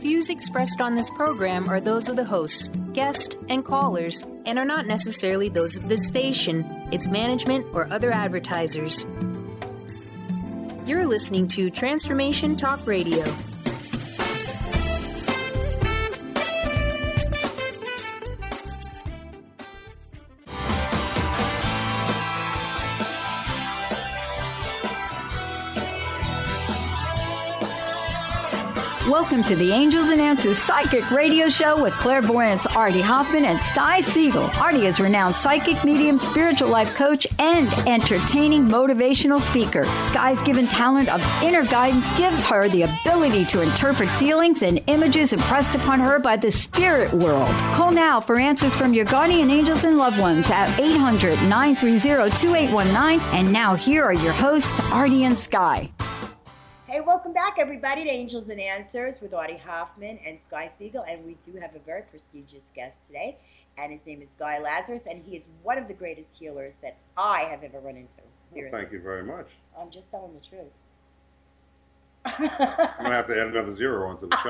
Views expressed on this program are those of the hosts, guests, and callers, and are not necessarily those of this station, its management, or other advertisers. You're listening to Transformation Talk Radio. Welcome to the Angels and Answers Psychic Radio Show with clairvoyants Artie Hoffman and Sky Siegel. Artie is renowned psychic, medium, spiritual life coach, and entertaining motivational speaker. Sky's given talent of inner guidance gives her the ability to interpret feelings and images impressed upon her by the spirit world. Call now for answers from your guardian angels and loved ones at 800-930-2819. And now here are your hosts, Artie and Sky. Hey, welcome back, everybody, to Angels and Answers with Artie Hoffman and Sky Siegel. And we do have a very prestigious guest today, and his name is Guy Lazarus, and he is one of the greatest healers that I have ever run into. Seriously. Well, thank you very much. I'm just telling the truth. I'm going to have to add another zero onto the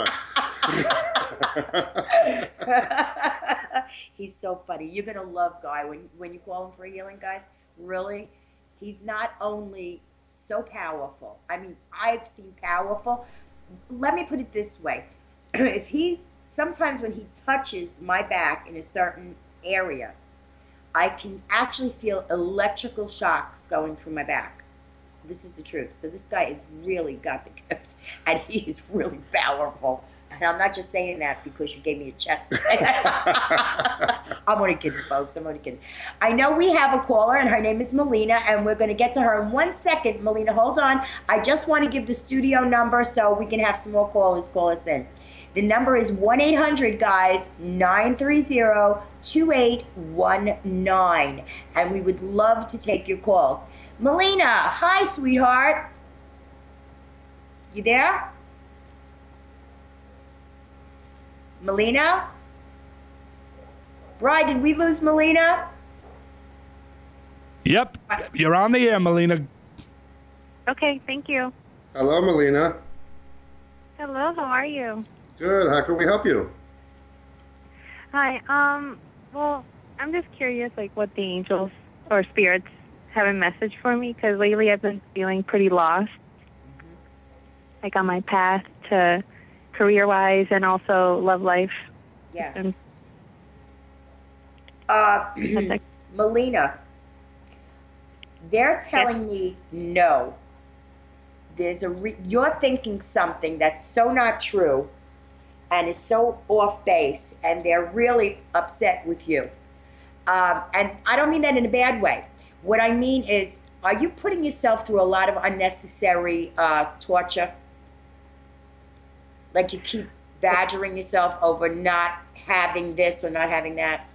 check. He's so funny. You're going to love Guy when you call him for healing, guys. Really, he's not only so powerful. I mean, I've seen powerful. Let me put it this way. Sometimes when he touches my back in a certain area, I can actually feel electrical shocks going through my back. This is the truth. So this guy has really got the gift, and he is really powerful. And I'm not just saying that because you gave me a check to say that. I'm only kidding, folks. I'm only kidding. I know we have a caller, and her name is Melina, and we're going to get to her in 1 second. Melina, hold on. I just want to give the studio number so we can have some more callers call us in. The number is 1-800, guys, 930-2819. And we would love to take your calls. Melina, hi, sweetheart. You there? Melina? Bri, did we lose Melina? Yep, you're on the air, Melina. Okay, thank you. Hello, Melina. Hello, how are you? Good. How can we help you? Hi, well, I'm just curious, like, what the angels or spirits have a message for me, because lately I've been feeling pretty lost, like on my path to career-wise and also love life. Yes. Melina, they're telling me no. You're thinking something that's so not true and is so off base, and they're really upset with you. And I don't mean that in a bad way. What I mean is, are you putting yourself through a lot of unnecessary torture? Like you keep badgering yourself over not having this or not having that?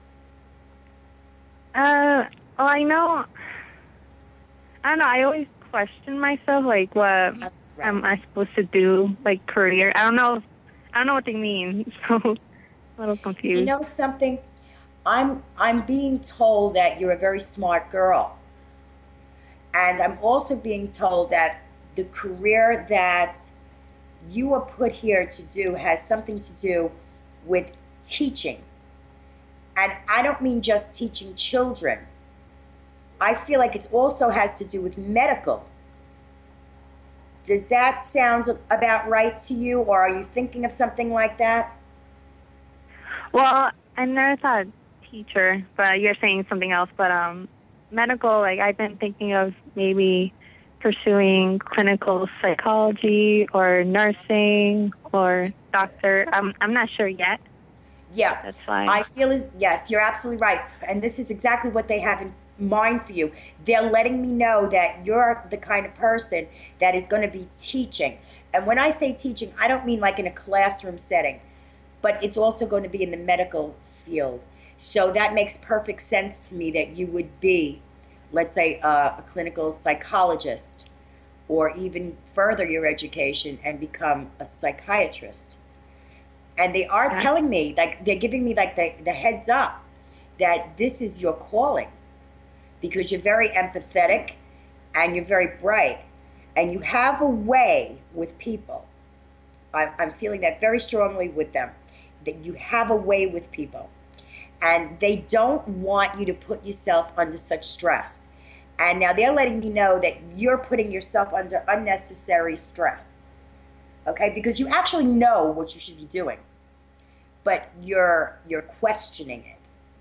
Well, I don't know. I always question myself, like, what am I supposed to do, like, career? I don't know what they mean, so I'm a little confused. You know something? I'm being told that you're a very smart girl. And I'm also being told that the career that you are put here to do has something to do with teaching. And I don't mean just teaching children. I feel like it also has to do with medical. Does that sound about right to you, or are you thinking of something like that? Well, I never thought teacher, but you're saying something else. But medical, like, I've been thinking of maybe pursuing clinical psychology or nursing or doctor. I'm not sure yet. Yeah, that's fine. I feel yes, you're absolutely right. And this is exactly what they have in mind for you. They're letting me know that you're the kind of person that is going to be teaching. And when I say teaching, I don't mean like in a classroom setting, but it's also going to be in the medical field. So that makes perfect sense to me that you would be, let's say, a clinical psychologist, or even further your education and become a psychiatrist. And they are telling me, like, they're giving me like the heads up that this is your calling, because you're very empathetic and you're very bright and you have a way with people. I'm feeling that very strongly with them, that you have a way with people. And they don't want you to put yourself under such stress. And now they're letting me know that you're putting yourself under unnecessary stress. Okay? Because you actually know what you should be doing. But you're questioning it.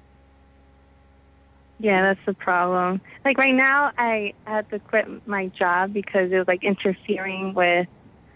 Yeah, that's the problem. Like right now, I had to quit my job because it was like interfering with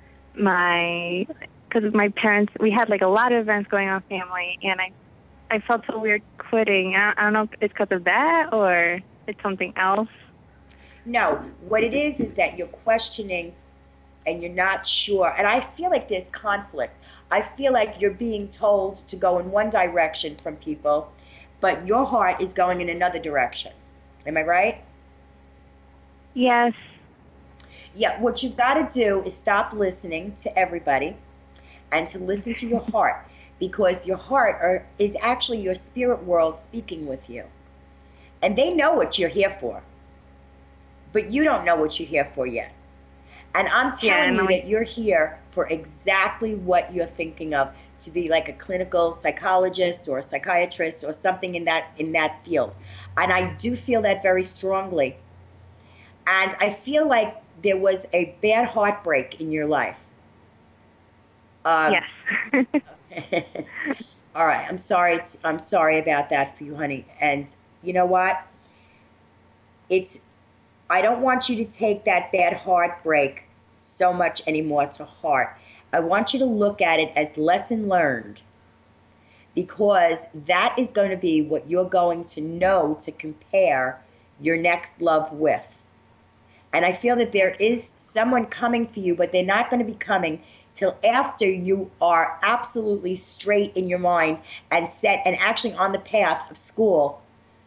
because my parents, we had like a lot of events going on family, and I felt so weird quitting. I don't know if it's because of that or it's something else. No, what it is that you're questioning and you're not sure. And I feel like there's conflict. I feel like you're being told to go in one direction from people, but your heart is going in another direction. Am I right? Yes. Yeah, what you've got to do is stop listening to everybody and to listen to your heart, because your heart is actually your spirit world speaking with you. And they know what you're here for, but you don't know what you're here for yet. And I'm telling you that you're here for exactly what you're thinking of, to be like a clinical psychologist or a psychiatrist or something in that field. And I do feel that very strongly. And I feel like there was a bad heartbreak in your life. Yes. All right. I'm sorry about that for you, honey. And you know what? I don't want you to take that bad heartbreak so much anymore to heart. I want you to look at it as lesson learned, because that is going to be what you're going to know to compare your next love with. And I feel that there is someone coming for you, but they're not going to be coming till after you are absolutely straight in your mind and set and actually on the path of school,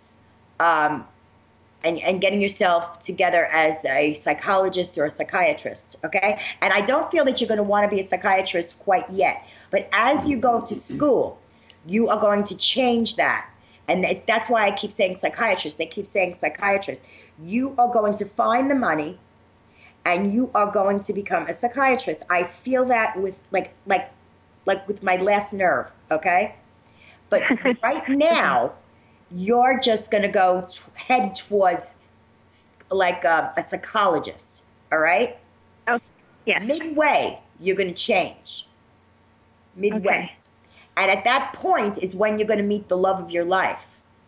and getting yourself together as a psychologist or a psychiatrist, okay? And I don't feel that you're going to want to be a psychiatrist quite yet. But as you go to school, you are going to change that. And that's why I keep saying psychiatrist. They keep saying psychiatrist. You are going to find the money, and you are going to become a psychiatrist. I feel that with like with my last nerve, okay? But right now, you're just going to go head towards like a psychologist, all right? Oh, yes. Midway, you're going to change. Midway. Okay. And at that point is when you're going to meet the love of your life.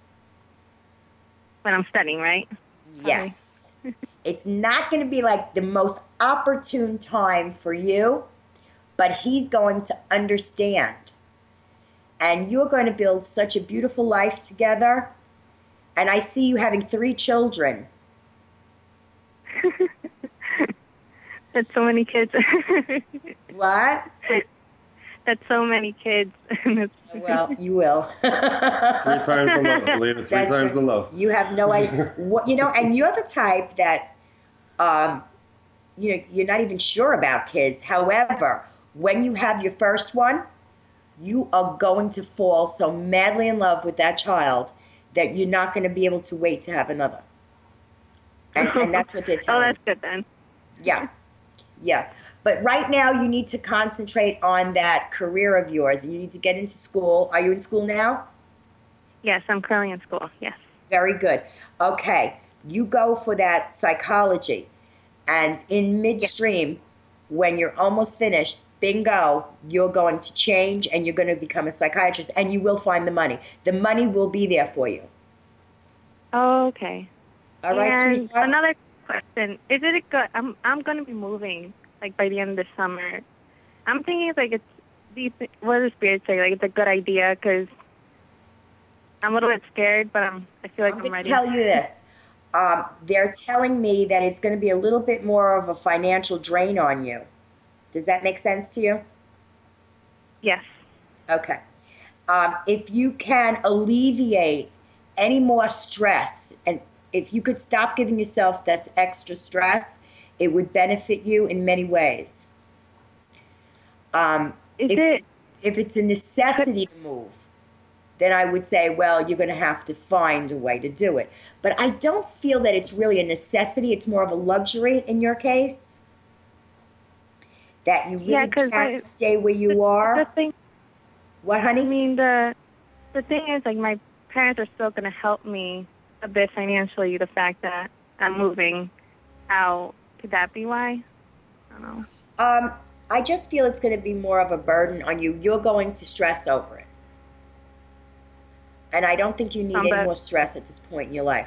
When I'm studying, right? Yes. It's not going to be like the most opportune time for you, but he's going to understand. And you're going to build such a beautiful life together. And I see you having 3 children. That's so many kids. What? That's so many kids. Well, you will. 3 times the love, Alina. 3 times the love. You have no idea. And you're the type that, you're not even sure about kids. However, when you have your first one, you are going to fall so madly in love with that child that you're not going to be able to wait to have another. And that's what they're telling me. Oh, that's good then. Yeah. Yeah. But right now you need to concentrate on that career of yours. You need to get into school. Are you in school now? Yes, I'm currently in school. Yes. Very good. Okay. You go for that psychology. And in midstream, when you're almost finished, bingo, you're going to change and you're going to become a psychiatrist, and you will find the money. The money will be there for you. Oh, okay. All right, and sweetheart? another question. Is it a good, I'm going to be moving like by the end of the summer. I'm thinking like what do the spirits say? Like it's a good idea, because I'm a little bit scared, but I feel like I'm going ready. to tell you this. They're telling me that it's going to be a little bit more of a financial drain on you. Does that make sense to you? Yes. Okay. If you can alleviate any more stress, and if you could stop giving yourself this extra stress, it would benefit you in many ways. If it's a necessity to move, then I would say, well, you're going to have to find a way to do it. But I don't feel that it's really a necessity. It's more of a luxury in your case. that you really can't stay where you are. What, honey? I mean, the thing is, like, my parents are still going to help me a bit financially. The fact that I'm moving out, could that be why? I don't know. I just feel it's going to be more of a burden on you. You're going to stress over it. And I don't think you need any more stress at this point in your life.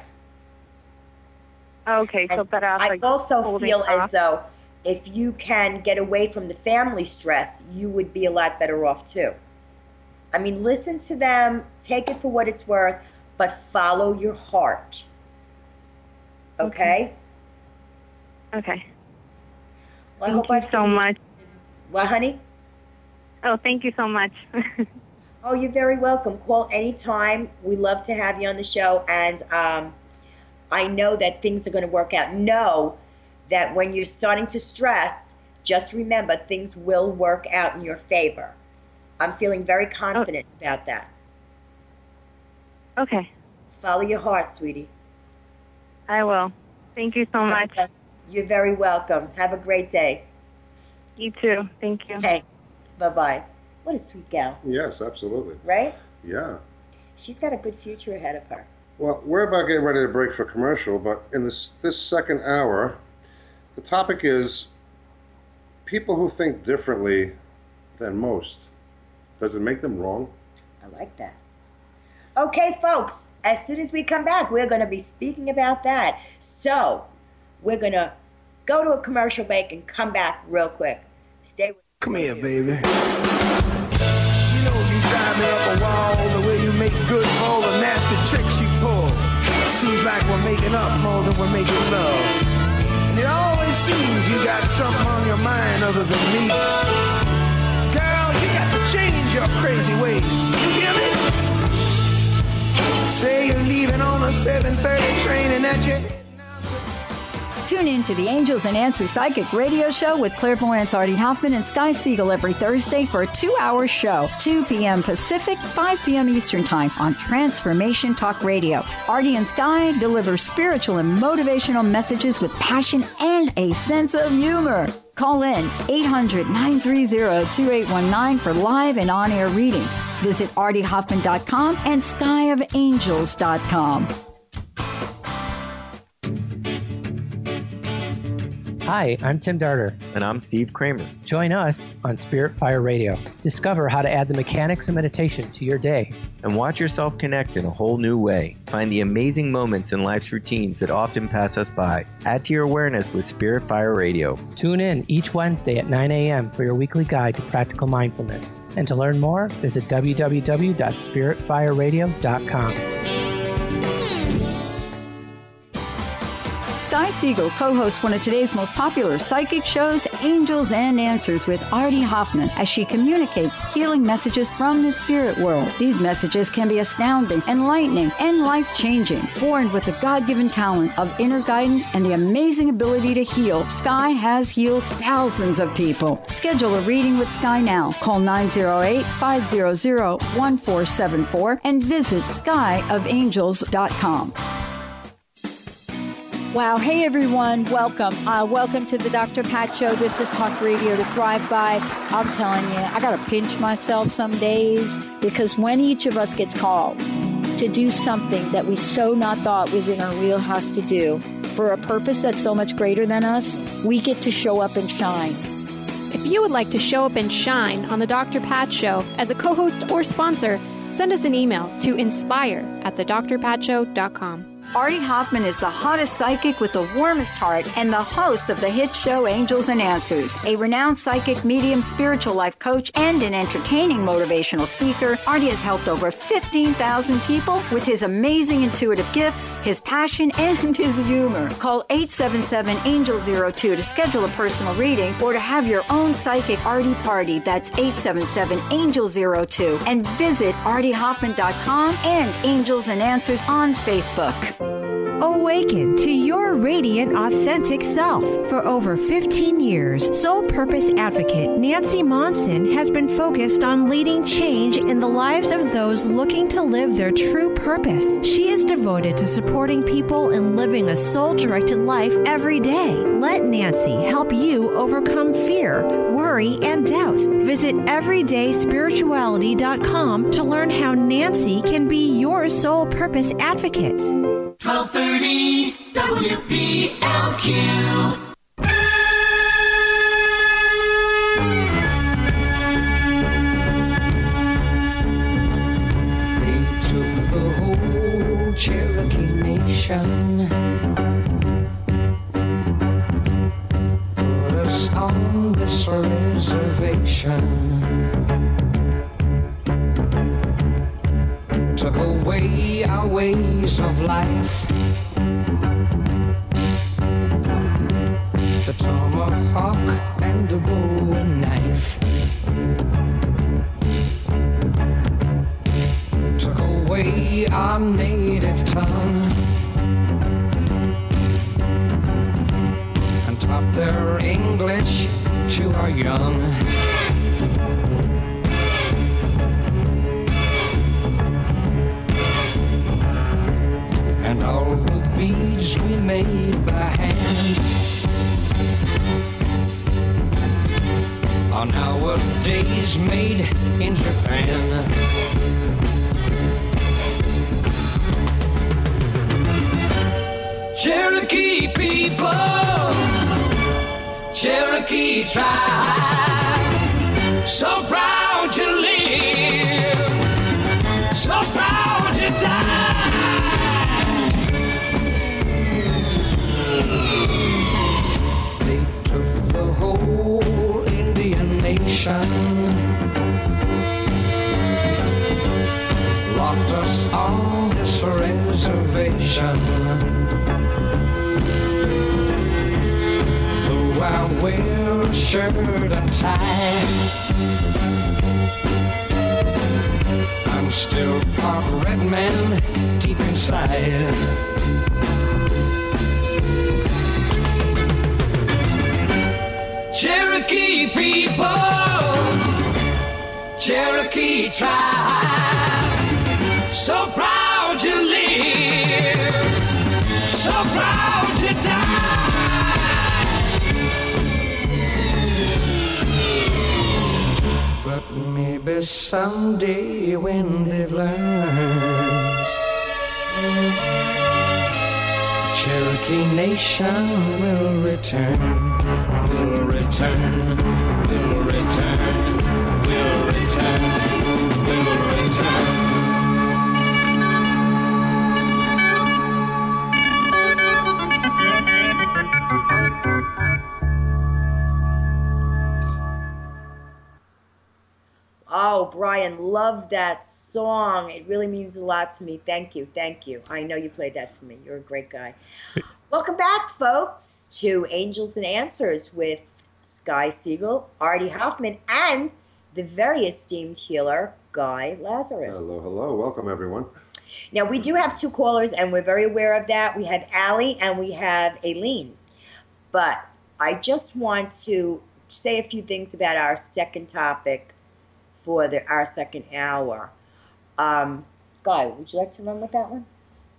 Okay, so better off, I also feel as though if you can get away from the family stress, you would be a lot better off too. I mean, listen to them, take it for what it's worth, but follow your heart. Okay? Okay. Well, thank you so much. What, honey? Oh, thank you so much. Oh, you're very welcome. Call anytime. We love to have you on the show, and I know that things are going to work out. Know that when you're starting to stress, just remember things will work out in your favor. I'm feeling very confident about that. Okay. Follow your heart, sweetie. I will. Thank you so much. You're very welcome. Have a great day. You too. Thank you. Thanks. Bye-bye. What a sweet gal. Yes, absolutely. Right? Yeah. She's got a good future ahead of her. Well, we're about getting ready to break for commercial, but in this second hour, the topic is people who think differently than most. Does it make them wrong? I like that. Okay, folks, as soon as we come back, we're going to be speaking about that. So, we're going to go to a commercial break and come back real quick. Stay with me. Come here, baby. You know you drive me up a wall, the way you make good for all the nasty tricks you pull. Seems like we're making up more than we're making love. And it always seems you got something on your mind other than me. Girl, you got to change your crazy ways. You hear me? Say you're leaving on a 7:30 train and that you... Tune in to the Angels and Answers Psychic Radio Show with clairvoyants Artie Hoffman and Sky Siegel every Thursday for a 2-hour show, 2 p.m. Pacific, 5 p.m. Eastern Time on Transformation Talk Radio. Artie and Sky deliver spiritual and motivational messages with passion and a sense of humor. Call in 800-930-2819 for live and on-air readings. Visit artiehoffman.com and skyofangels.com. Hi, I'm Tim Darter. And I'm Steve Kramer. Join us on Spirit Fire Radio. Discover how to add the mechanics of meditation to your day. And watch yourself connect in a whole new way. Find the amazing moments in life's routines that often pass us by. Add to your awareness with Spirit Fire Radio. Tune in each Wednesday at 9 a.m. for your weekly guide to practical mindfulness. And to learn more, visit www.spiritfireradio.com. Sky Siegel co-hosts one of today's most popular psychic shows, Angels and Answers with Artie Hoffman, as she communicates healing messages from the spirit world. These messages can be astounding, enlightening, and life-changing. Born with the God-given talent of inner guidance and the amazing ability to heal, Sky has healed thousands of people. Schedule a reading with Sky now. Call 908-500-1474 and visit skyofangels.com. Wow. Hey, everyone. Welcome. Welcome to the Dr. Pat Show. This is Talk Radio to Thrive By. I'm telling you, I got to pinch myself some days because when each of us gets called to do something that we so not thought was in our wheelhouse to do for a purpose that's so much greater than us, we get to show up and shine. If you would like to show up and shine on the Dr. Pat Show as a co-host or sponsor, send us an email to inspire@thedrpatshow.com. Artie Hoffman is the hottest psychic with the warmest heart and the host of the hit show Angels and Answers. A renowned psychic, medium, spiritual life coach, and an entertaining motivational speaker, Artie has helped over 15,000 people with his amazing intuitive gifts, his passion, and his humor. Call 877-ANGEL-02 to schedule a personal reading or to have your own psychic Artie party. That's 877-ANGEL-02. And visit artiehoffman.com and Angels and Answers on Facebook. Awaken to your radiant, authentic self. For over 15 years, Soul Purpose Advocate Nancy Monson has been focused on leading change in the lives of those looking to live their true purpose. She is devoted to supporting people in living a soul-directed life every day. Let Nancy help you overcome fear, worry, worry, and doubt. Visit everydayspirituality.com to learn how Nancy can be your soul purpose advocate. 1230 WBLQ. Cherokee Nation put us on this reservation, took away our ways of life, the tomahawk and the bow and knife. Took away our native tongue and taught their English to our young. And all the beads we made by hand are nowadays made in Japan. Cherokee people, Cherokee tribe, so proud to live, so proud to die. They took the whole Indian nation, locked us on this reservation. I wear a shirt and tie, I'm still part red man deep inside. Cherokee people, Cherokee tribe, so proud to live, so proud to die. But maybe someday when they've learned, the Cherokee Nation will return, will return, will return, will return, will return. Oh, Brian, love that song. It really means a lot to me. Thank you. Thank you. I know you played that for me. You're a great guy. Welcome back, folks, to Angels and Answers with Sky Siegel, Artie Hoffman, and the very esteemed healer, Guy Lazarus. Hello, hello. Welcome, everyone. Now, we do have two callers, and we're very aware of that. We have Allie and we have Aileen. But I just want to say a few things about our second topic for our second hour. Guy, would you like to run with that one?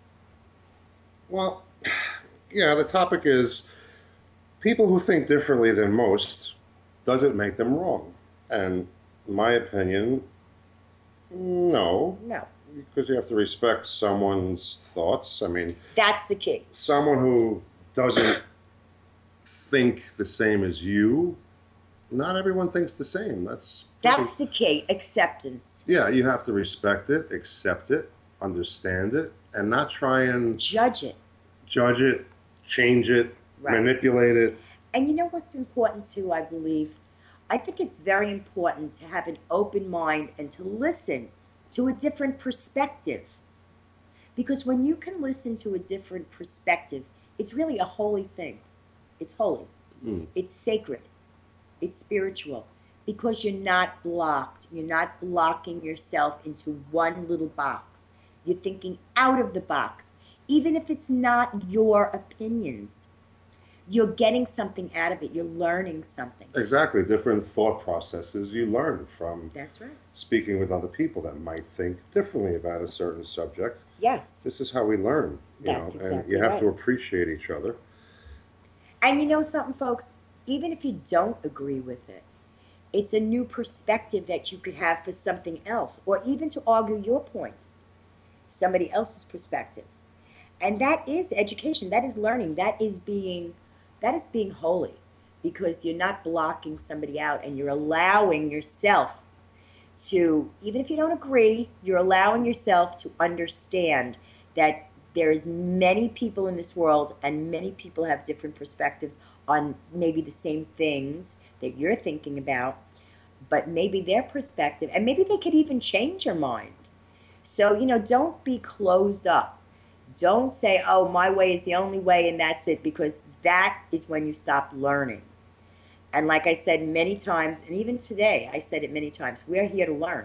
Well, yeah, the topic is people who think differently than most, does it make them wrong? And in my opinion, no. No. Because you have to respect someone's thoughts. I mean, that's the key. Someone who doesn't think the same as you, not everyone thinks the same. That's the key, acceptance. Yeah, you have to respect it, accept it, understand it, and not try and judge it, change it, manipulate it. And you know what's important too, I believe? I think it's very important to have an open mind and to listen to a different perspective. Because when you can listen to a different perspective, it's really a holy thing. It's holy. It's sacred. It's spiritual. Because you're not blocked. You're not blocking yourself into one little box. You're thinking out of the box. Even if it's not your opinions, you're getting something out of it. You're learning something. Exactly. Different thought processes you learn from That's right. speaking with other people that might think differently about a certain subject. Yes. This is how we learn. That's exactly and you have right. to appreciate each other. And you know something, folks? Even if you don't agree with it, It's a new perspective that you could have for something else, or even to argue your point, somebody else's perspective. And that is education. That is learning. That is being holy, because you're not blocking somebody out, and you're allowing yourself to, even if you don't agree, you're allowing yourself to understand that there's many people in this world, and many people have different perspectives on maybe the same things that you're thinking about, but maybe their perspective, and maybe they could even change your mind. So, don't be closed up. Don't say, oh, my way is the only way and that's it, because that is when you stop learning. And like I said many times, and even today, I said it many times, we're here to learn.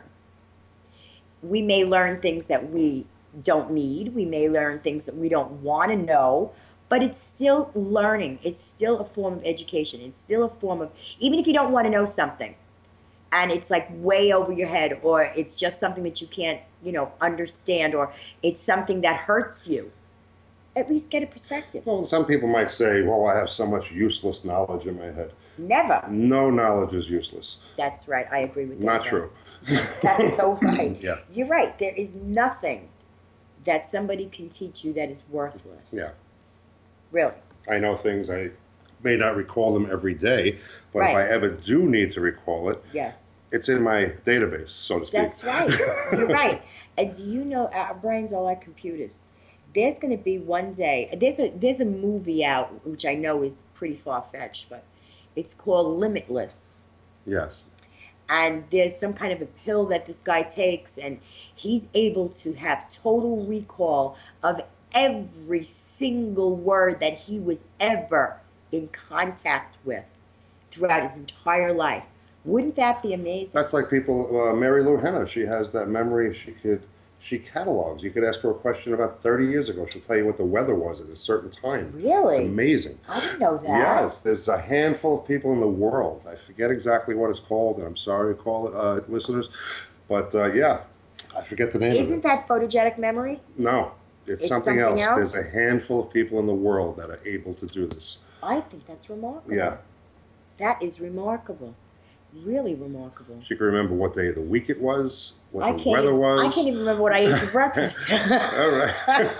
We may learn things that we don't need. We may learn things that we don't want to know, but it's still learning. It's still a form of education. It's still a form of, even if you don't want to know something, and it's like way over your head, or it's just something that you can't, understand, or it's something that hurts you, at least get a perspective. Well, some people might say, well, I have so much useless knowledge in my head. Never. No knowledge is useless. That's right. I agree with that. Not true. That's so right. Yeah. You're right. There is nothing that somebody can teach you that is worthless. Yeah. Really. I know things, I may not recall them every day, but Right. if I ever do need to recall it, Yes. it's in my database, so to speak. That's right. You're right. And do you know, our brains are like computers. There's going to be one day, there's a movie out, which I know is pretty far-fetched, but it's called Limitless. Yes. And there's some kind of a pill that this guy takes, and he's able to have total recall of every single word that he was ever in contact with throughout his entire life. Wouldn't that be amazing? That's like people, Mary Lou Henner, she has that memory, she catalogs. You could ask her a question about 30 years ago. She'll tell you what the weather was at a certain time. Really? It's amazing. I didn't know that. Yes, there's a handful of people in the world. I forget exactly what it's called, and I'm sorry to call it, listeners. But yeah, I forget the name of it. Isn't that photogenic memory? No, it's something else. There's a handful of people in the world that are able to do this. I think that's remarkable. Yeah. That is remarkable. Really remarkable. She can remember what day of the week it was, what the weather was. I can't even remember what I ate for breakfast. All right.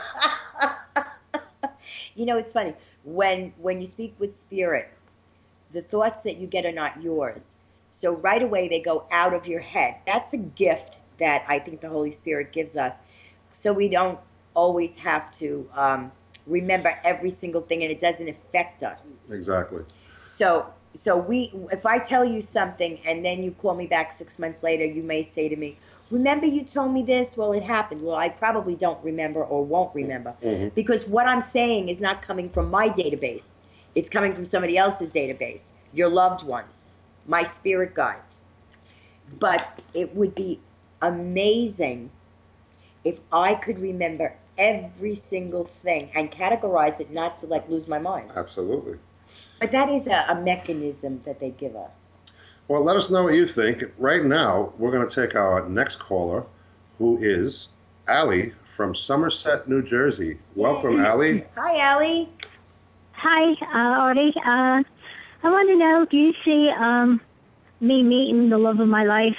It's funny. When you speak with spirit, the thoughts that you get are not yours. So right away they go out of your head. That's a gift that I think the Holy Spirit gives us. So we don't always have to remember every single thing, and it doesn't affect us. Exactly. So if I tell you something and then you call me back 6 months later, you may say to me, remember you told me this? Well, it happened. Well, I probably don't remember or won't remember, because what I'm saying is not coming from my database. It's coming from somebody else's database, your loved ones, my spirit guides. But it would be amazing if I could remember every single thing and categorize it, not to lose my mind. Absolutely. But that is a mechanism that they give us. Well, let us know what you think. Right now, we're going to take our next caller, who is Allie from Somerset, New Jersey. Welcome, Allie. Hi, Allie. Hi, Artie. I want to know, do you see me meeting the love of my life?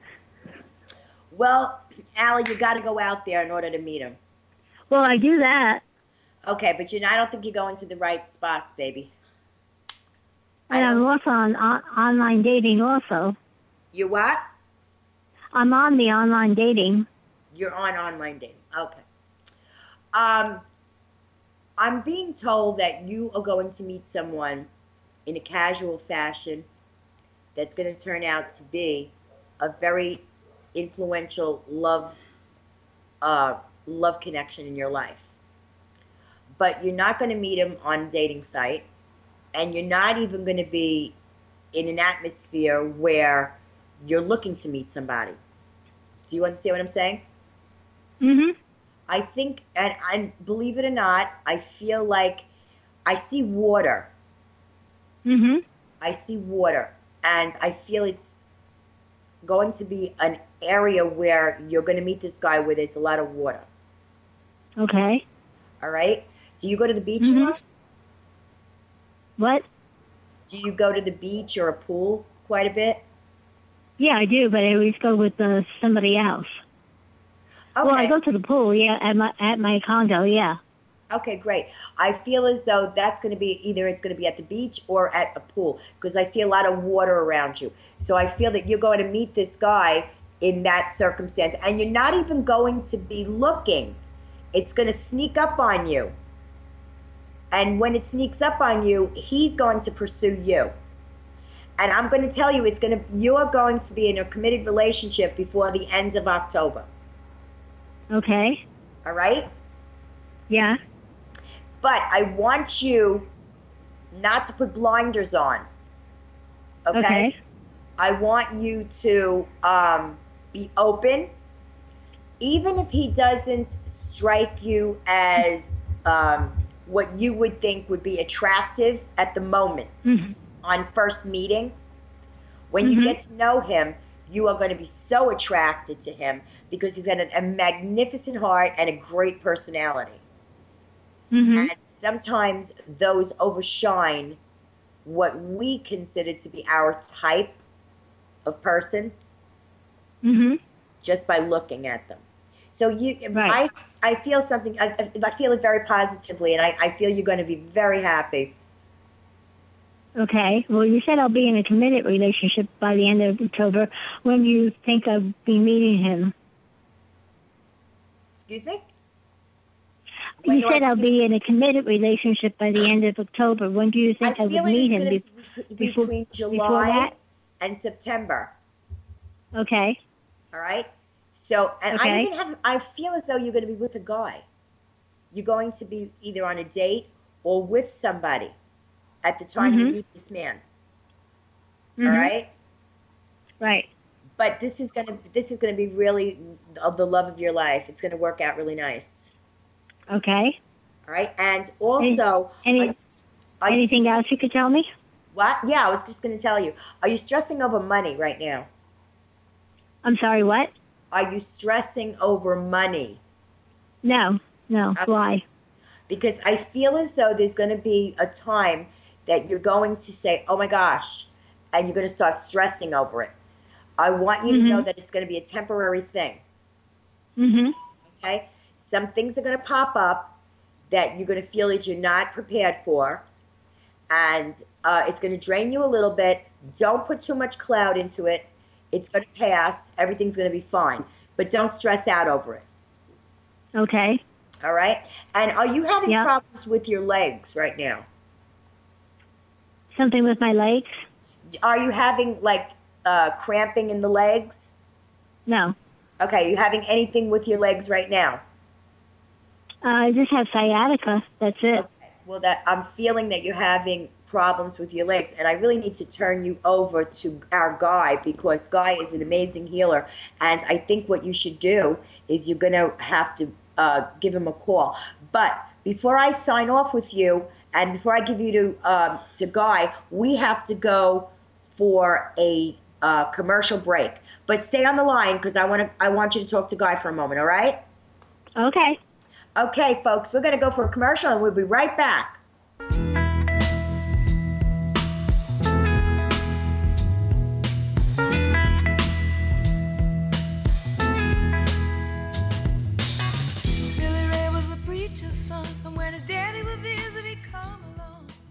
Well, Allie, you got to go out there in order to meet him. Well, I do that. Okay, but I don't think you're going to the right spots, baby. And I'm also on online dating also. You what? I'm on the online dating. You're on online dating. Okay. I'm being told that you are going to meet someone in a casual fashion that's going to turn out to be a very influential love connection in your life. But you're not going to meet him on a dating site. And you're not even going to be in an atmosphere where you're looking to meet somebody. Do you understand what I'm saying? Mm-hmm. I think, and believe it or not, I feel like I see water. Mm-hmm. I see water. And I feel it's going to be an area where you're going to meet this guy where there's a lot of water. Okay. All right? Do you go to the beach a lot? What? Do you go to the beach or a pool quite a bit? Yeah, I do, but I always go with somebody else. Okay. Well, I go to the pool, yeah, at my condo, yeah. Okay, great. I feel as though that's going to be either it's going to be at the beach or at a pool because I see a lot of water around you. So I feel that you're going to meet this guy in that circumstance, and you're not even going to be looking. It's going to sneak up on you. And when it sneaks up on you, he's going to pursue you. And I'm going to tell you, you are going to be in a committed relationship before the end of October. Okay. All right? Yeah. But I want you not to put blinders on. Okay? I want you to be open. Even if he doesn't strike you as what you would think would be attractive at the moment on first meeting, when you get to know him, you are going to be so attracted to him because he's got a magnificent heart and a great personality. And sometimes those overshine what we consider to be our type of person just by looking at them. So I feel something, I feel it very positively, and I feel you're going to be very happy. Okay. Well, you said I'll be in a committed relationship by the end of October. When do you think I'll be meeting him? Excuse me? You said I'll be in a committed relationship by the end of October. When do you think I would meet him? Between July and September. Okay. All right? So, and I feel as though you're going to be with a guy. You're going to be either on a date or with somebody at the time you meet this man. All right? Right. But this is going to be really the love of your life. It's going to work out really nice. Okay. All right. And also, anything else you could tell me? What? Yeah, I was just going to tell you. Are you stressing over money right now? I'm sorry, what? Are you stressing over money? No. Okay. Why? Because I feel as though there's going to be a time that you're going to say, oh my gosh, and you're going to start stressing over it. I want you to know that it's going to be a temporary thing. Okay? Some things are going to pop up that you're going to feel that you're not prepared for, and it's going to drain you a little bit. Don't put too much cloud into it. It's going to pass. Everything's going to be fine. But don't stress out over it. Okay. All right? And are you having problems with your legs right now? Something with my legs? Are you having, cramping in the legs? No. Okay. Are you having anything with your legs right now? I just have sciatica. That's it. Okay. Well, I'm feeling that you're having problems with your legs, and I really need to turn you over to our Guy because Guy is an amazing healer, and I think what you should do is you're going to have to give him a call. But before I sign off with you, and before I give you to Guy, we have to go for a commercial break. But stay on the line because I want you to talk to Guy for a moment. All right? Okay. Okay, folks, we're going to go for a commercial, and we'll be right back. Billy Ray was the preacher's son, and when his daddy would visit, he'd come along.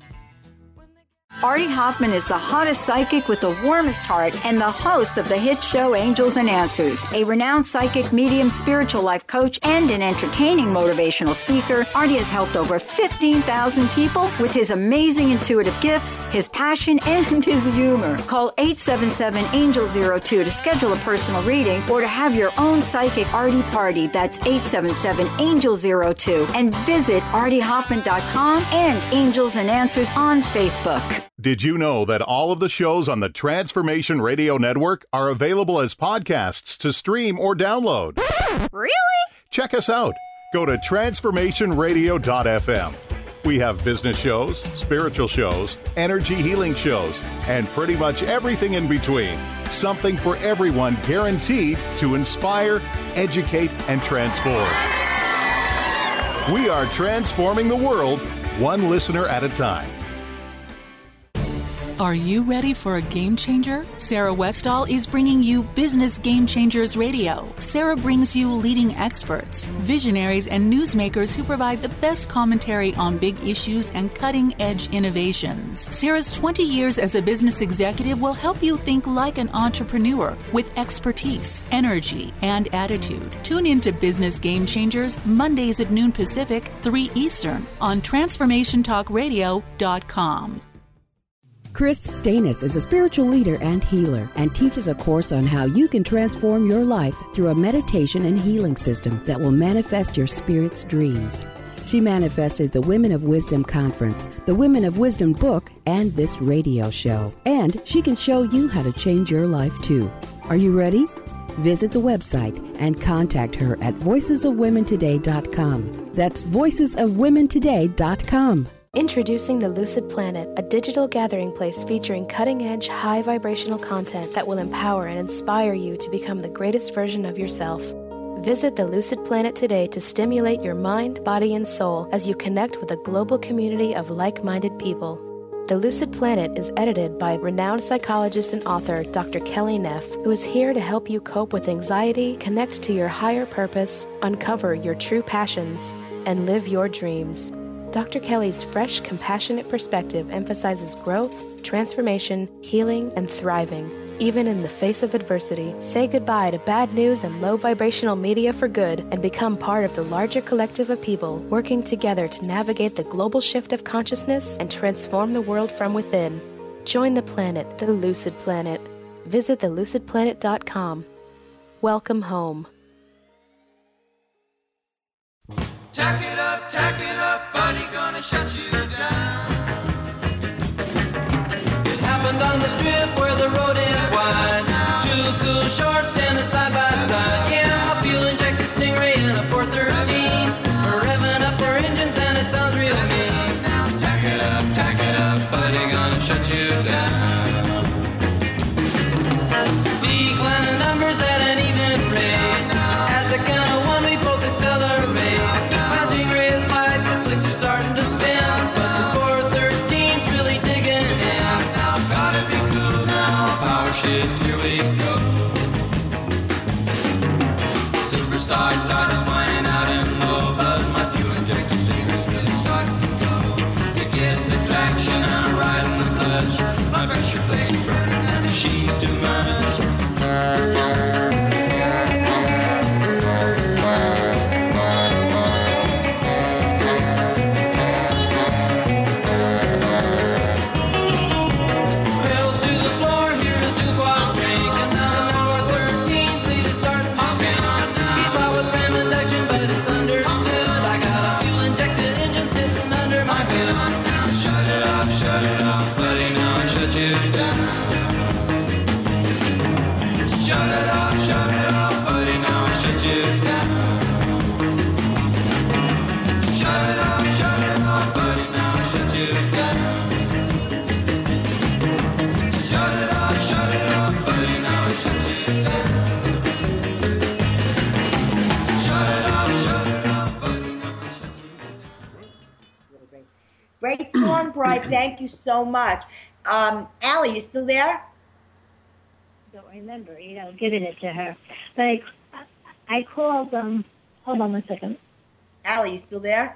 Artie Hoffman is the hottest psychic with the warmest heart and the host of the hit show Angels and Answers. A renowned psychic, medium, spiritual life coach, and an entertaining motivational speaker, Artie has helped over 15,000 people with his amazing intuitive gifts, his passion, and his humor. Call 877-ANGEL-02 to schedule a personal reading or to have your own psychic Artie party. That's 877-ANGEL-02. And visit artiehoffman.com and Angels and Answers on Facebook. Did you know that all of the shows on the Transformation Radio Network are available as podcasts to stream or download? Really? Check us out. Go to transformationradio.fm. We have business shows, spiritual shows, energy healing shows, and pretty much everything in between. Something for everyone, guaranteed to inspire, educate, and transform. We are transforming the world, one listener at a time. Are you ready for a game changer? Sarah Westall is bringing you Business Game Changers Radio. Sarah brings you leading experts, visionaries, and newsmakers who provide the best commentary on big issues and cutting-edge innovations. Sarah's 20 years as a business executive will help you think like an entrepreneur with expertise, energy, and attitude. Tune into Business Game Changers Mondays at noon Pacific, 3 Eastern on TransformationTalkRadio.com. Chris Stanis is a spiritual leader and healer and teaches a course on how you can transform your life through a meditation and healing system that will manifest your spirit's dreams. She manifested the Women of Wisdom Conference, the Women of Wisdom book, and this radio show. And she can show you how to change your life too. Are you ready? Visit the website and contact her at voicesofwomentoday.com. That's voicesofwomentoday.com. Introducing the Lucid Planet, a digital gathering place featuring cutting-edge, high-vibrational content that will empower and inspire you to become the greatest version of yourself. Visit the Lucid Planet today to stimulate your mind, body, and soul as you connect with a global community of like-minded people. The Lucid Planet is edited by renowned psychologist and author Dr. Kelly Neff, who is here to help you cope with anxiety, connect to your higher purpose, uncover your true passions, and live your dreams. Dr. Kelly's fresh, compassionate perspective emphasizes growth, transformation, healing, and thriving, even in the face of adversity. Say goodbye to bad news and low vibrational media for good and become part of the larger collective of people working together to navigate the global shift of consciousness and transform the world from within. Join the planet, the Lucid Planet. Visit thelucidplanet.com. Welcome home. Tack it up, buddy, gonna shut you down. It happened on the strip where the road is wide. Two cool shorts standing side by side. Yeah, a fuel-injected Stingray and a 413. We're revving up our engines and it sounds real mean. Now tack it up, buddy, gonna shut you down. Declining numbers at an even rate. At the count of one, we both accelerate. Shift, here we go. Superstar thought is whining out and low, but my fuel injector Stinger's really starting to go. To get the traction, I'm riding the clutch. My pressure plate's burning and the she's too much. Shut it off, buddy, now I shut you down. Shut it off, buddy, now I shut you down. Shut it off, buddy, now I shut you down. Shut it off, buddy, now I shut you down. Shut it off, buddy, now I shut you down. Great song, Bright. Thank you so much. Allie, you still there? Don't remember, giving it to her. But I called them. Hold on one second. Allie, you still there?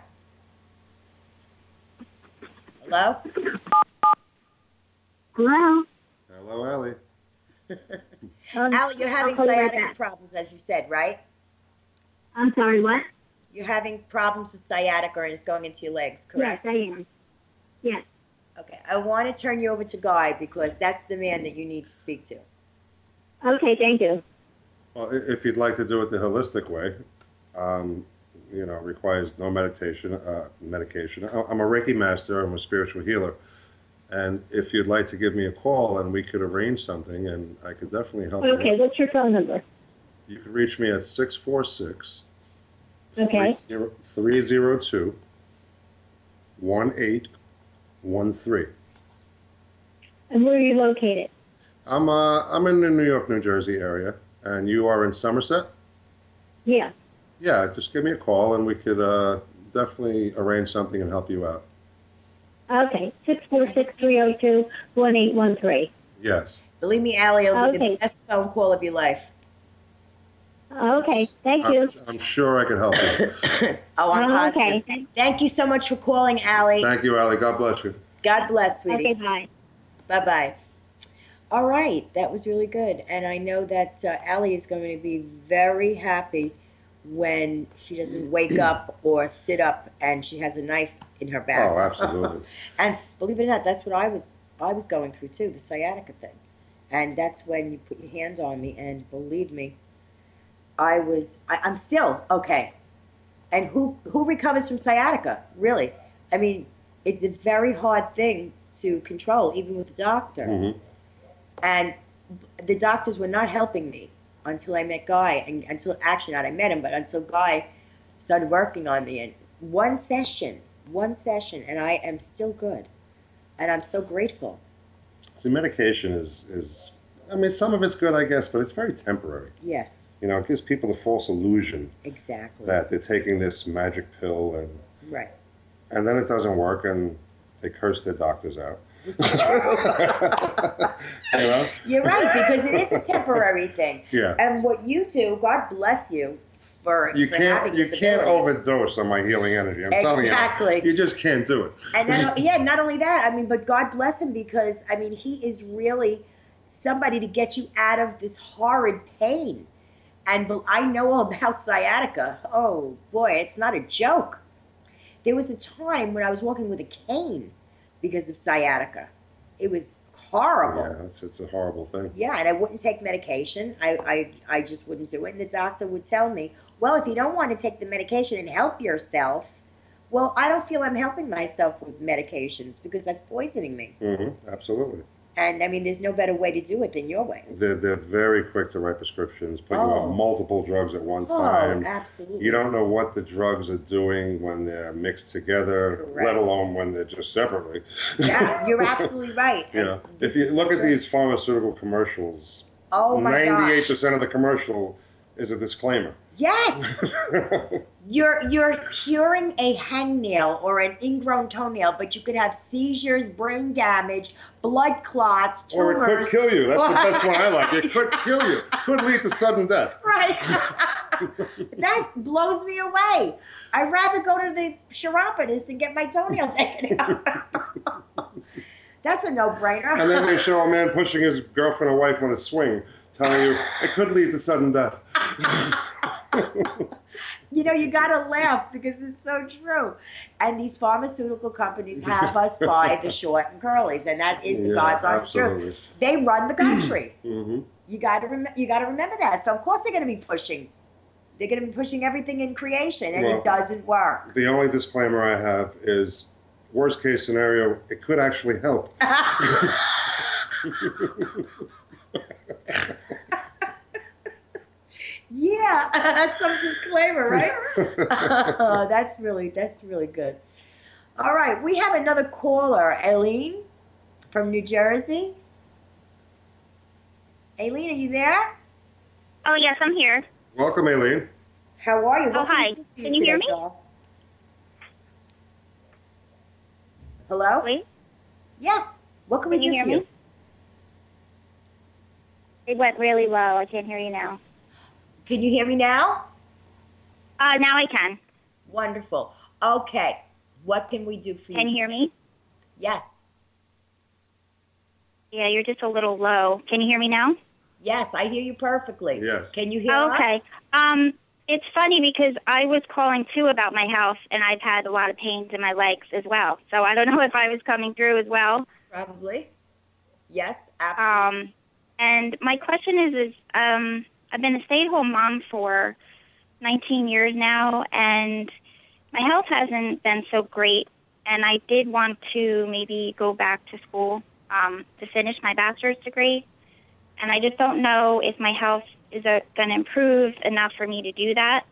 Hello? Hello? Hello, Allie. Allie, you're having sciatica problems, as you said, right? I'm sorry, what? You're having problems with sciatica and it's going into your legs, correct? Yes, I am. Yes. Okay, I want to turn you over to Guy because that's the man that you need to speak to. Okay, thank you. Well, if you'd like to do it the holistic way, requires no medication. I'm a Reiki master. I'm a spiritual healer. And if you'd like to give me a call and we could arrange something, and I could definitely help you. Okay, what's your phone number? You can reach me at 646 Okay. 302 1813. And where are you located? I'm in the New York, New Jersey area, and you are in Somerset? Yeah. Yeah, just give me a call and we could definitely arrange something and help you out. Okay, 646-302-1813. Yes. Believe me, Allie, it'll be Okay. the best phone call of your life. Okay, thank you. I'm sure I can help you. Oh, I'm positive. Okay. Thank you so much for calling, Allie. Thank you, Allie. God bless you. God bless, sweetie. Okay, bye. Bye-bye. All right, that was really good. And I know that Allie is going to be very happy when she doesn't wake up or sit up and she has a knife in her back. Oh, absolutely. And believe it or not, that's what I was going through too, the sciatica thing. And that's when you put your hand on me, and believe me, I'm still okay. And who recovers from sciatica, really? I mean, it's a very hard thing to control, even with the doctor. Mm-hmm. And the doctors were not helping me until I met Guy, and until I met him, but until Guy started working on me. And one session, and I am still good. And I'm so grateful. See, medication is, I mean, some of it's good, I guess, but it's very temporary. Yes. You know, it gives people the false illusion Exactly. that they're taking this magic pill, Right. and then it doesn't work, and they curse their doctors out. This is true. You know? You're right, because it is a temporary thing. Yeah. And what you do, God bless you for You for can't having you this can't ability. overdose on my healing energy. I'm telling Exactly. you, you just can't do it. And not only that, I mean, but God bless him, because I mean, he is really somebody to get you out of this horrid pain. And I know all about sciatica. Oh boy, it's not a joke. There was a time when I was walking with a cane because of sciatica. It was horrible. Yeah, it's a horrible thing. Yeah, and I wouldn't take medication. I just wouldn't do it. And the doctor would tell me, well, if you don't want to take the medication and help yourself, well, I don't feel I'm helping myself with medications, because that's poisoning me. Mm-hmm, absolutely. And I mean, there's no better way to do it than your way. They're very quick to write prescriptions, put you Oh. on multiple drugs at one Oh, time. absolutely. You don't know what the drugs are doing when they're mixed together, Correct. let alone when they're just separately. Yeah, you're absolutely right. You know, if you look at these pharmaceutical commercials, Oh my 98% of the commercial is a disclaimer. Yes. You're curing a hangnail or an ingrown toenail, but you could have seizures, brain damage, blood clots, tumors. Or it could kill you. That's the best one I like. It could kill you. Could lead to sudden death. Right. That blows me away. I'd rather go to the chiropodist and get my toenail taken out. That's a no-brainer. And then they show a man pushing his girlfriend or wife on a swing, telling you it could lead to sudden death. You know, you gotta laugh because it's so true. And these pharmaceutical companies have us buy the short and curlies, and that is the God's honest truth. They run the country. Mm-hmm. You gotta remember that. So of course they're gonna be pushing. They're gonna be pushing everything in creation, and it doesn't work. The only disclaimer I have is, worst case scenario, it could actually help. Yeah, that's some disclaimer, right? That's really good. All right, we have another caller, Aileen from New Jersey. Aileen, are you there? Oh, yes, I'm here. Welcome, Aileen. How are you? Oh, hi. Can you hear me? Hello? Wait. Yeah. What can we do you hear for you? me? It went really low. I can't hear you now. Can you hear me now? Now I can. Wonderful. Okay. What can we do for you? Can you hear me? Yes. Yeah, you're just a little low. Can you hear me now? Yes, I hear you perfectly. Yes. Can you hear us? Okay. It's funny because I was calling too about my health, and I've had a lot of pains in my legs as well. So I don't know if I was coming through as well. Probably. Yes, absolutely. And my question is I've been a stay-at-home mom for 19 years now, and my health hasn't been so great. And I did want to maybe go back to school to finish my bachelor's degree. And I just don't know if my health is going to improve enough for me to do that.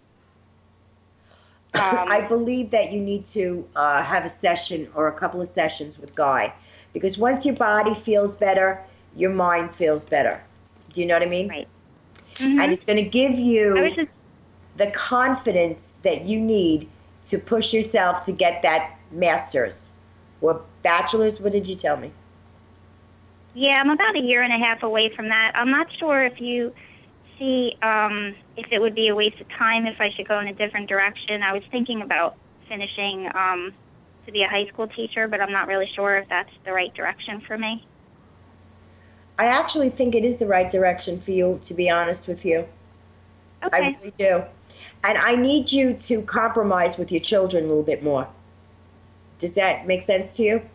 I believe that you need to have a session or a couple of sessions with Guy. Because once your body feels better, your mind feels better. Do you know what I mean? Right. And it's going to give you the confidence that you need to push yourself to get that master's. Or bachelor's? What did you tell me? Yeah, I'm about 1.5 years away from that. I'm not sure if you see if it would be a waste of time if I should go in a different direction. I was thinking about finishing to be a high school teacher, but I'm not really sure if that's the right direction for me. I actually think it is the right direction for you, to be honest with you. Okay. I really do. And I need you to compromise with your children a little bit more. Does that make sense to you?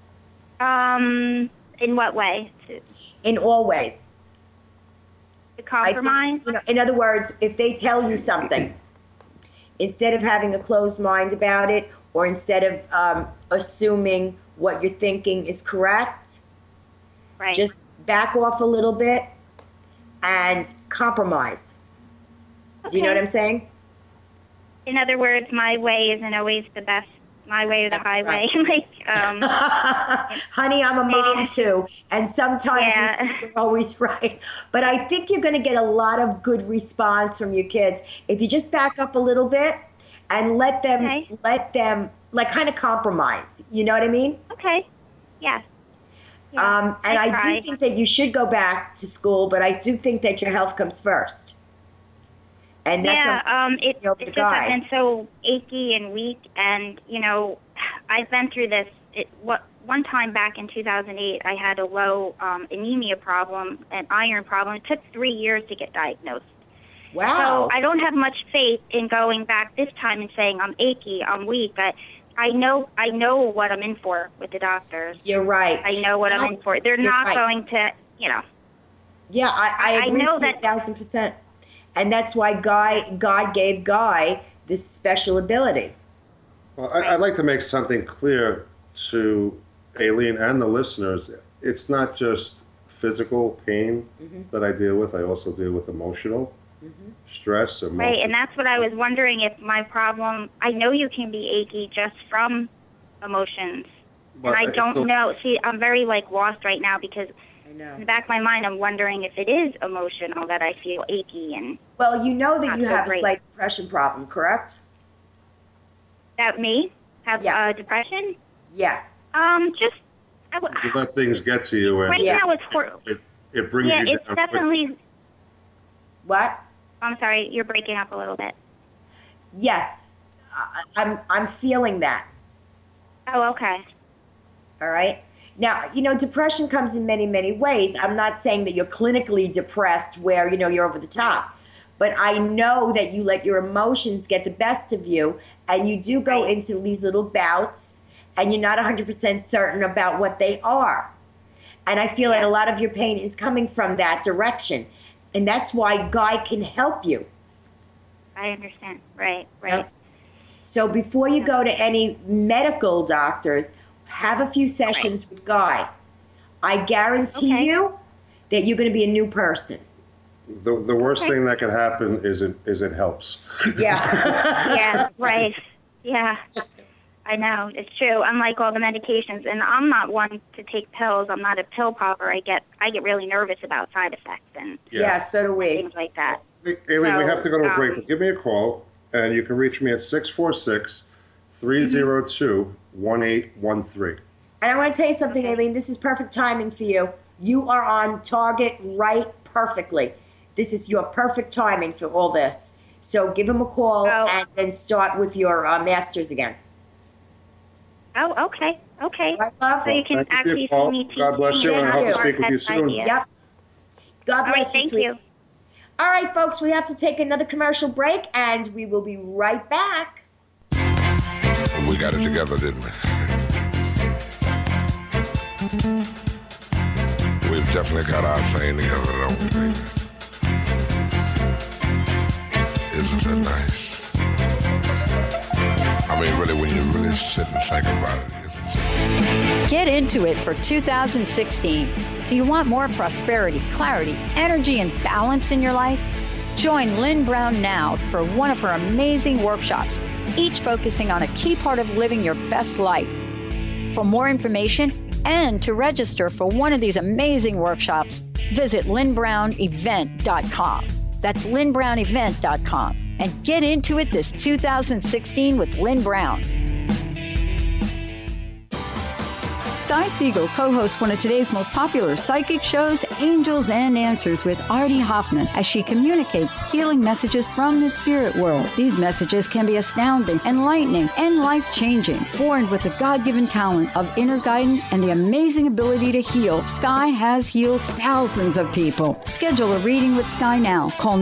In what way? In all ways. To compromise? In other words, if they tell you something, instead of having a closed mind about it, or instead of assuming what you're thinking is correct, right. Just back off a little bit and compromise. Okay. Do you know what I'm saying? In other words, my way isn't always the best. My way or the highway. Right. Honey, I'm a mom too, and sometimes we're always right. But I think you're going to get a lot of good response from your kids if you just back up a little bit and let them like kind of compromise. You know what I mean? Okay. Yeah. And I do think that you should go back to school, but I do think that your health comes first. And that's it's just I've been so achy and weak, and I've been through this. One time back in 2008, I had a low anemia problem, an iron problem. It took 3 years to get diagnosed. Wow! So I don't have much faith in going back this time and saying I'm achy, I'm weak. I know what I'm in for with the doctors. You're right. I know what I'm in for. They're not going to, Yeah, I agree with you 1,000%. And that's why God gave Guy this special ability. Well, I'd like to make something clear to Aileen and the listeners. It's not just physical pain that I deal with. I also deal with emotional stress. Right, and that's what I was wondering if my problem, I know you can be achy just from emotions. But and I don't know. See, I'm very lost right now because in the back of my mind, I'm wondering if it is emotional that I feel achy and. Well, you know that you have a slight depression problem, correct? That me have depression? Yeah. Just. You let things get to you, and right now it's horrible. It brings you down. Yeah, it's definitely. What? I'm sorry, you're breaking up a little bit. Yes, I'm feeling that. Oh, okay. All right. Now, depression comes in many, many ways. I'm not saying that you're clinically depressed where, you're over the top. But I know that you let your emotions get the best of you, and you do go into these little bouts, and you're not 100% certain about what they are. And I feel that a lot of your pain is coming from that direction. And that's why Guy can help you. I understand. Right. Yep. So before you go to any medical doctors, have a few sessions with Guy. I guarantee you that you're going to be a new person. The worst thing that can happen is it helps. Yeah. Yeah, right. Yeah. I know. It's true. Unlike all the medications, and I'm not one to take pills. I'm not a pill popper. I get really nervous about side effects and so do we. Things like that. Aileen, we have to go to a break, but give me a call, and you can reach me at 646-302-1813. And I want to tell you something, Aileen. This is perfect timing for you. You are on target right perfectly. This is your perfect timing for all this. So give him a call and then start with your masters again. Oh, okay. Okay. Right, love? So you can actually see me teaching. God bless you, and I hope to speak with you soon. Yep. God bless you, thank you. All right, folks, we have to take another commercial break, and we will be right back. We got it together, didn't we? We've definitely got our thing together, don't we, baby? Isn't that nice? I mean, really, when you really sit and think about it, isn't it? Get into it for 2016. Do you want more prosperity, clarity, energy, and balance in your life? Join Lynn Brown now for one of her amazing workshops, each focusing on a key part of living your best life. For more information and to register for one of these amazing workshops, visit lynnbrownevent.com. That's lynnbrownevent.com. And get into it this 2016 with Lynn Brown. Sky Siegel co-hosts one of today's most popular psychic shows, Angels and Answers with Artie Hoffman, as she communicates healing messages from the spirit world. These messages can be astounding, enlightening, and life-changing. Born with the God-given talent of inner guidance and the amazing ability to heal, Sky has healed thousands of people. Schedule a reading with Sky now. Call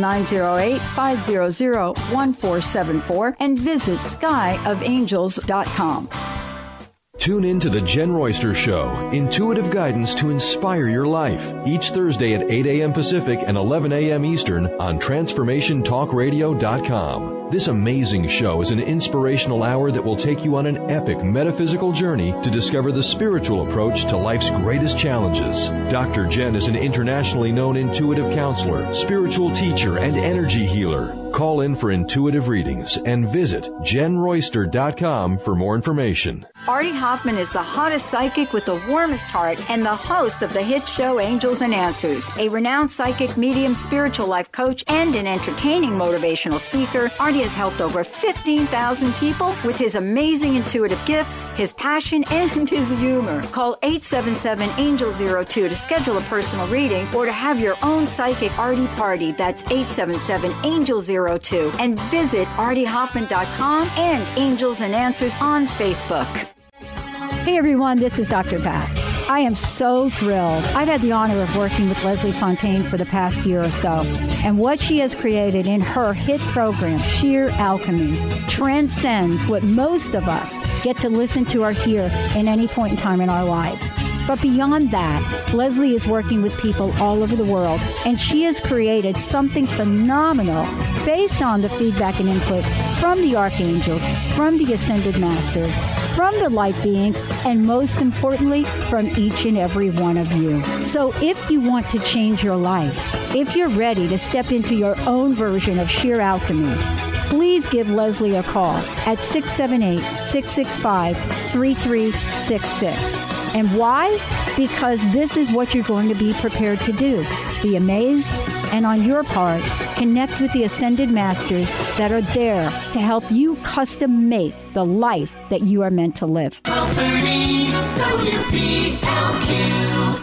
908-500-1474 and visit skyofangels.com. Tune in to the Jen Royster Show, intuitive guidance to inspire your life, each Thursday at 8 a.m. Pacific and 11 a.m. Eastern on TransformationTalkRadio.com. This amazing show is an inspirational hour that will take you on an epic metaphysical journey to discover the spiritual approach to life's greatest challenges. Dr. Jen is an internationally known intuitive counselor, spiritual teacher, and energy healer. Call in for intuitive readings and visit JenRoyster.com for more information. Artie Hoffman is the hottest psychic with the warmest heart and the host of the hit show Angels and Answers. A renowned psychic, medium, spiritual life coach, and an entertaining motivational speaker, Artie has helped over 15,000 people with his amazing intuitive gifts, his passion, and his humor. Call 877-ANGEL-02 to schedule a personal reading or to have your own psychic Artie party. That's 877-ANGEL-02. And visit ArtieHoffman.com and Angels and Answers on Facebook. Hey everyone, this is Dr. Pat. I am so thrilled. I've had the honor of working with Leslie Fontaine for the past year or so, and what she has created in her hit program, Sheer Alchemy, transcends what most of us get to listen to or hear in any point in time in our lives. But beyond that, Leslie is working with people all over the world, and she has created something phenomenal based on the feedback and input from the archangels, from the ascended masters, from the light beings, and most importantly, from each and every one of you. So if you want to change your life, if you're ready to step into your own version of sheer alchemy, please give Leslie a call at 678-665-3366. And why? Because this is what you're going to be prepared to do. Be amazed, and on your part, connect with the Ascended Masters that are there to help you custom make the life that you are meant to live. 1230 WPLQ.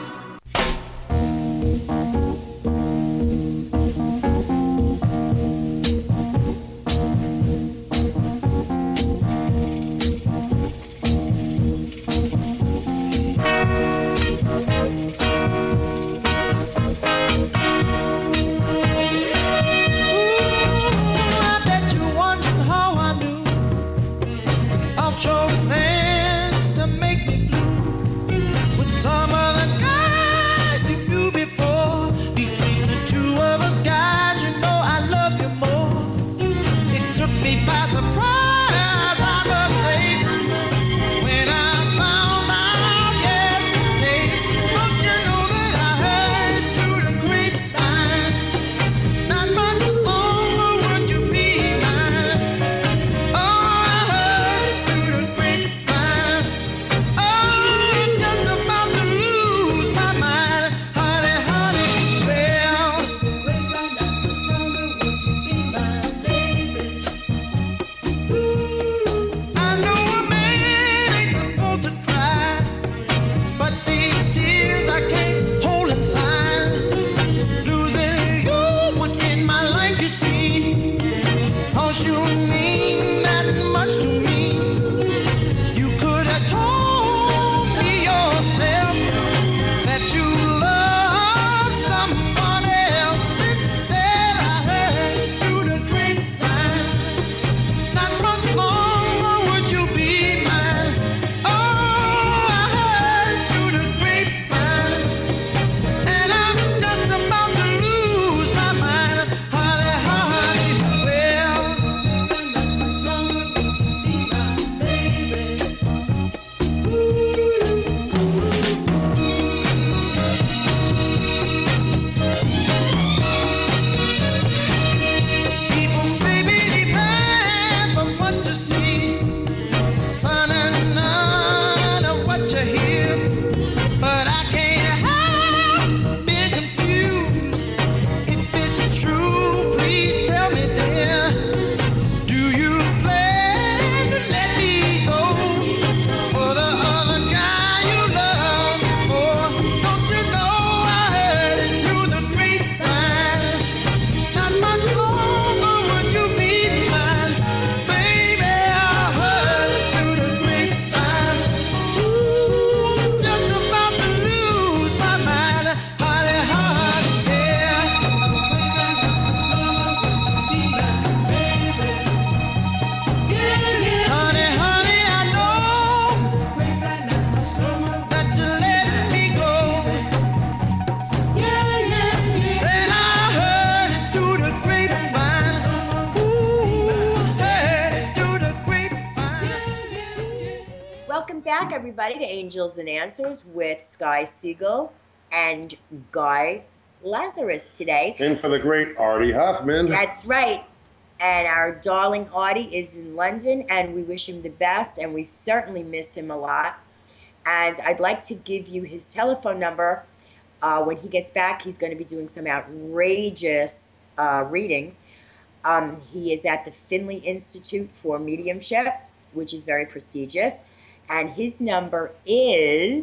back, everybody, to Angels and Answers with Sky Siegel and Guy Lazarus today. In for the great Artie Hoffman. That's right. And our darling Artie is in London, and we wish him the best, and we certainly miss him a lot. And I'd like to give you his telephone number. When he gets back, he's going to be doing some outrageous readings. He is at the Finley Institute for Mediumship, which is very prestigious. And his number is,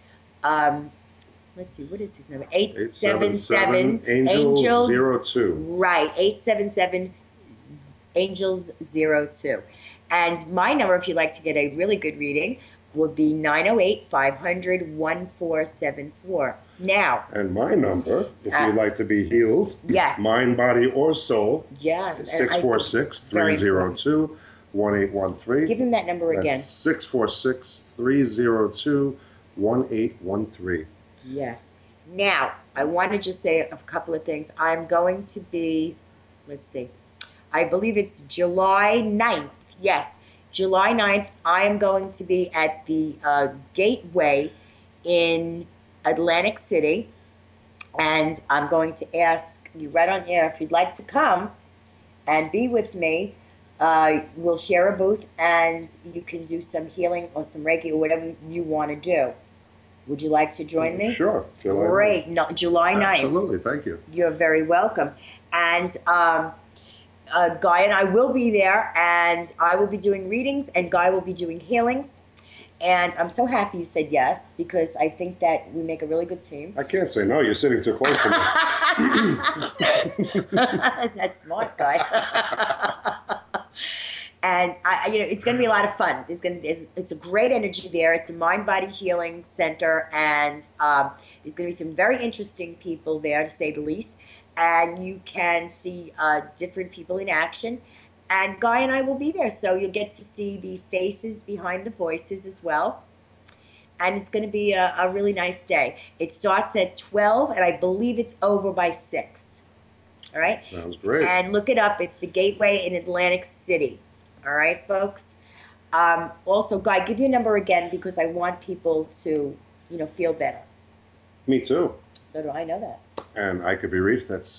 let's see, what is his number? 877 Angels 02. Right, 877 Angels 02. And my number, if you'd like to get a really good reading, would be 908-500-1474. Now. And my number, if you'd like to be healed, yes, mind, body, or soul, yes, 646-302-1813. Give him that number again. 646-302-1813. Yes. Now, I want to just say a couple of things. I'm going to be, let's see, I believe it's July 9th. Yes, July 9th, I am going to be at the Gateway in Atlantic City, and I'm going to ask you right on air if you'd like to come and be with me. We'll share a booth, and you can do some healing or some Reiki or whatever you want to do. Would you like to join me? Sure. Great. No, July 9th. Absolutely. Thank you. You're very welcome. And Guy and I will be there, and I will be doing readings, and Guy will be doing healings. And I'm so happy you said yes, because I think that we make a really good team. I can't say no. You're sitting too close to me. That's smart, Guy. And it's going to be a lot of fun. It's a great energy there. It's a mind-body healing center, and there's going to be some very interesting people there, to say the least. And you can see different people in action. And Guy and I will be there, so you'll get to see the faces behind the voices as well. And it's going to be a really nice day. It starts at 12, and I believe it's over by 6. All right? Sounds great. And look it up. It's the Gateway in Atlantic City. All right, folks? Also, Guy, give your number again, because I want people to, feel better. Me too. So do I know that. And I could be reached at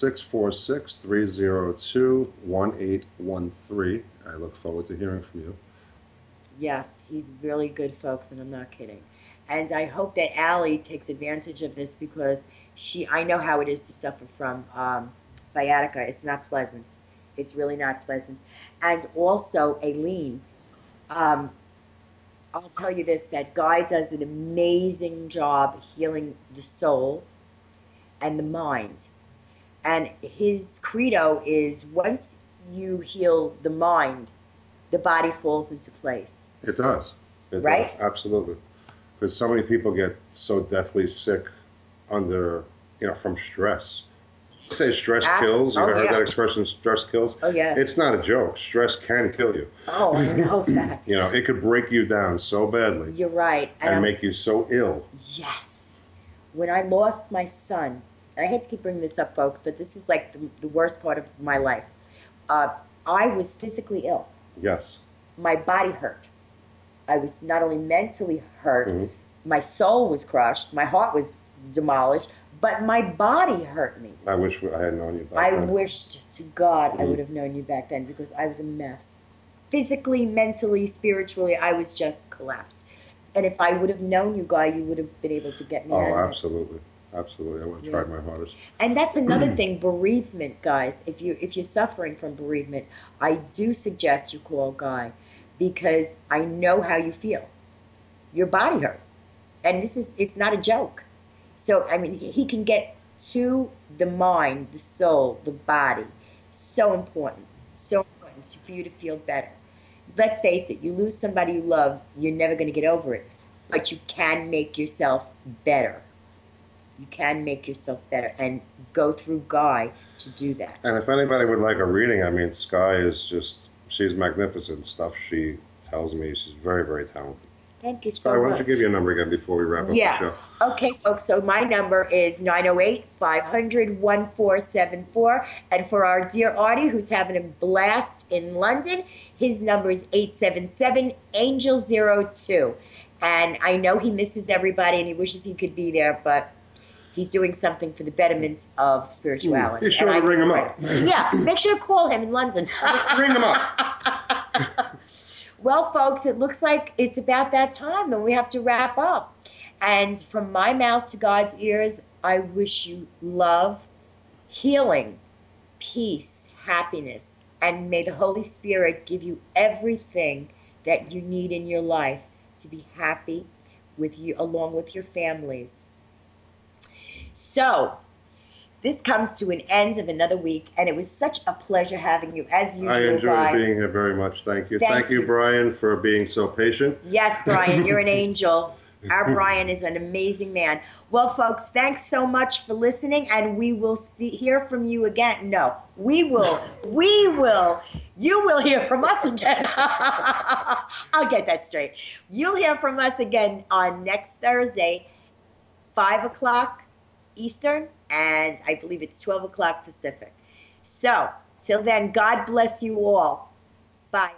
646-302-1813. I look forward to hearing from you. Yes, he's really good, folks, and I'm not kidding. And I hope that Allie takes advantage of this, because I know how it is to suffer from sciatica. It's not pleasant. It's really not pleasant. And also, Aileen, I'll tell you this, that Guy does an amazing job healing the soul and the mind. And his credo is, once you heal the mind, the body falls into place. It does. It right? does. Absolutely. Because so many people get so deathly sick under, from stress. You say stress kills. You've heard that expression, stress kills? Oh, yes. It's not a joke. Stress can kill you. Oh, I know that. It could break you down so badly. You're right. And make you so ill. Yes. When I lost my son, and I hate to keep bringing this up, folks, but this is like the worst part of my life. I was physically ill. Yes. My body hurt. I was not only mentally hurt, my soul was crushed, my heart was demolished, but my body hurt me. I wish I had known you back then. I wished to God I would have known you back then, because I was a mess. Physically, mentally, spiritually, I was just collapsed. And if I would have known you, Guy, you would have been able to get me out of it. Absolutely. Absolutely. I would have tried my hardest. And that's another thing, bereavement, guys. If you're suffering from bereavement, I do suggest you call Guy, because I know how you feel. Your body hurts. And it's not a joke. So, he can get to the mind, the soul, the body. So important for you to feel better. Let's face it, you lose somebody you love, you're never going to get over it. But you can make yourself better. You can make yourself better, and go through Guy to do that. And if anybody would like a reading, Sky is she's magnificent stuff. She tells me she's very, very talented. Thank you so Sky, much. why don't you give your number again before we wrap up the show? Okay, folks, so my number is 908-500-1474. And for our dear Artie, who's having a blast in London, his number is 877-ANGEL02. And I know he misses everybody and he wishes he could be there, but he's doing something for the betterment of spirituality. Be sure to ring him up. Yeah, make sure to call him in London. Ring him up. Well, folks, it looks like it's about that time and we have to wrap up. And from my mouth to God's ears, I wish you love, healing, peace, happiness, and may the Holy Spirit give you everything that you need in your life to be happy with you, along with your families. So, this comes to an end of another week, and it was such a pleasure having you, as usual. I enjoyed Guy. being here very much. Thank you. Thank Thank you, Brian, for being so patient. Yes, Brian, you're an angel. Our Brian is an amazing man. Well, folks, thanks so much for listening, and we will hear from you again. No, we will. You will hear from us again. I'll get that straight. You'll hear from us again on next Thursday, 5 o'clock Eastern, and I believe it's 12 o'clock Pacific. So, till then, God bless you all. Bye.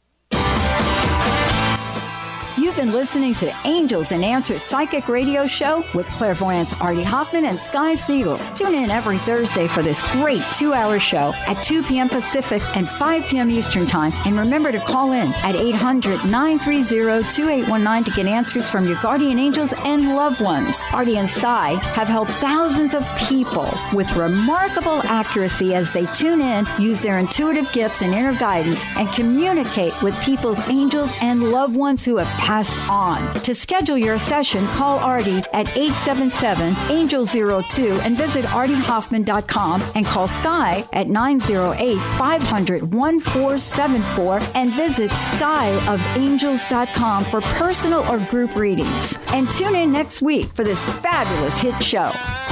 You've been listening to Angels and Answers Psychic Radio Show with clairvoyants Artie Hoffman and Sky Siegel. Tune in every Thursday for this great 2-hour show at 2 p.m. Pacific and 5 p.m. Eastern Time. And remember to call in at 800-930-2819 to get answers from your guardian angels and loved ones. Artie and Sky have helped thousands of people with remarkable accuracy as they tune in, use their intuitive gifts and inner guidance, and communicate with people's angels and loved ones who have passed on. To schedule your session, call Artie at 877-ANGEL-02 and visit artiehoffman.com, and call Sky at 908-500-1474 and visit skyofangels.com for personal or group readings. And tune in next week for this fabulous hit show.